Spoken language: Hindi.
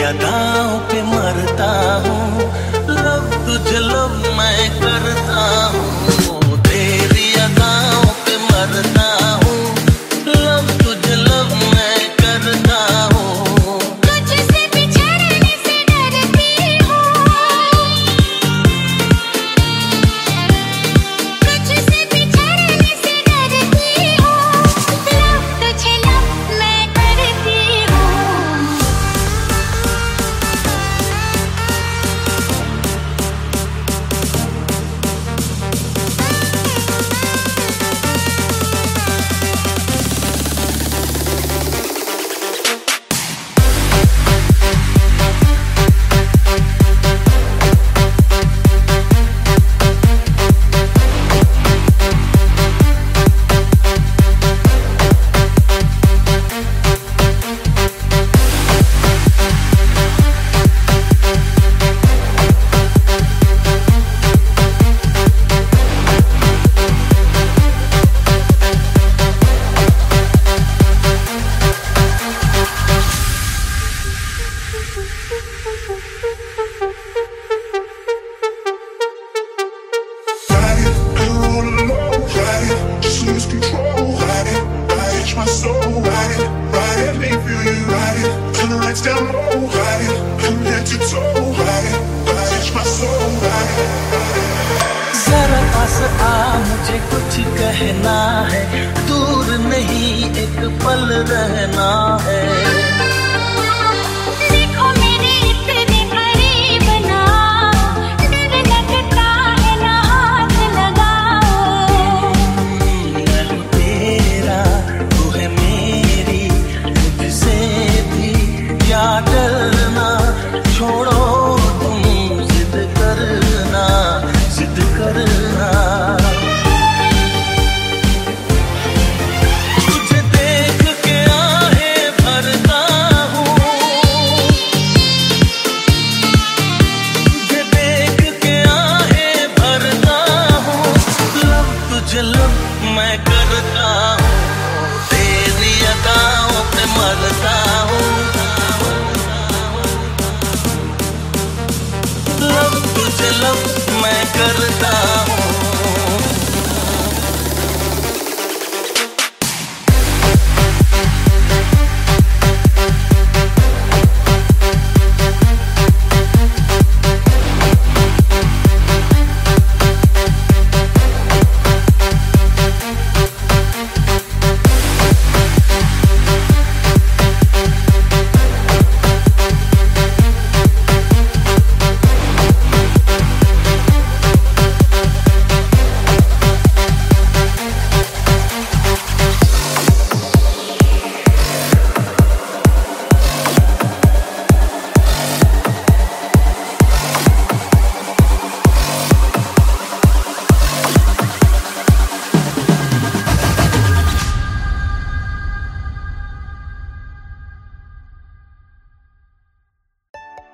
अदाओं पे मरता हूँ, लव तुझे लव मैं करता हूँ। तेरी अदाओं पे मरता हूँ, लव तुझे लव मैं करता हूँ। तुझसे बिछड़ने से डरती हूँ, तुझसे बिछड़ने से डरती हूँ। लव तुझे लव मैं करती हूँ। Lose control, ride it, ride my soul, ride it, make me feel you, ride it, turn the lights down low, ride it, from head to toe, ride it, my soul, ride it. जरा पास आ, मुझे कुछ कहना है, दूर नहीं एक पल रहना है।